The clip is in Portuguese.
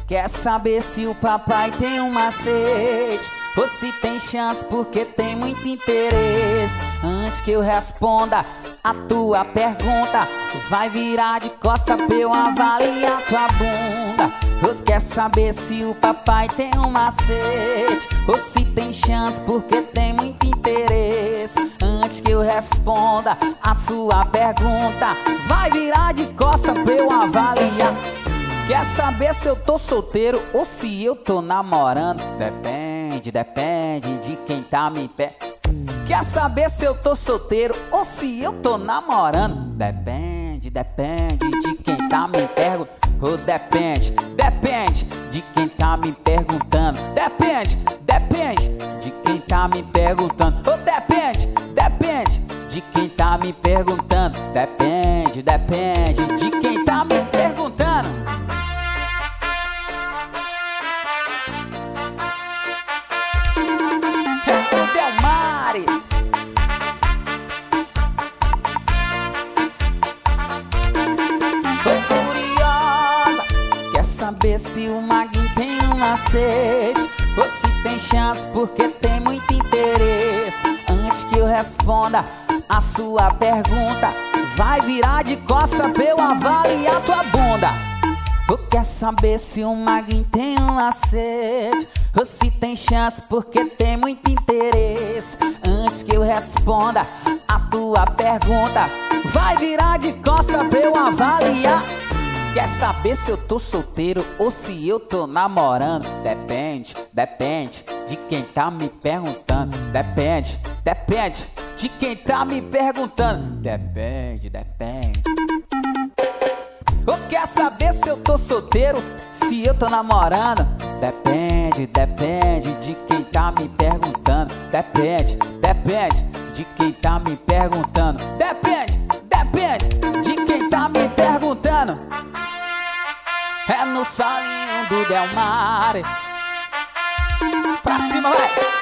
Quer saber se o papai tem um macete ou se tem chance porque tem muito interesse? Antes que eu responda a tua pergunta, vai virar de costa pra eu avaliar tua bunda. Eu quero saber se o papai tem um macete ou se tem chance porque tem muito interesse. Antes que eu responda a sua pergunta, vai virar de costa pra eu avaliar. Quer saber se eu tô solteiro ou se eu tô namorando? Depende de quem tá me pé. Quer saber se eu tô solteiro ou se eu tô namorando? Depende de quem tá me perguntando. Oh, depende de quem tá me perguntando. Depende de quem tá me perguntando. Oh, depende de quem tá me perguntando. Depende de quem tá me perguntando. Saber se o Maguinho tem um macete ou se tem chance porque tem muito interesse. Antes que eu responda a sua pergunta, vai virar de costa pra eu avaliar tua bunda. Eu quero saber se o Maguinho tem um macete ou se tem chance porque tem muito interesse. Antes que eu responda a tua pergunta, vai virar de costa pra eu avaliar. Quer saber se eu tô solteiro ou se eu tô namorando? Depende de quem tá me perguntando. Depende de quem tá me perguntando. Depende. Eu quero saber se eu tô solteiro, se eu tô namorando? Depende de quem tá me perguntando. Depende de quem tá me perguntando. Depende de quem tá me perguntando. É no solinho do Del Mar. Pra cima, vai!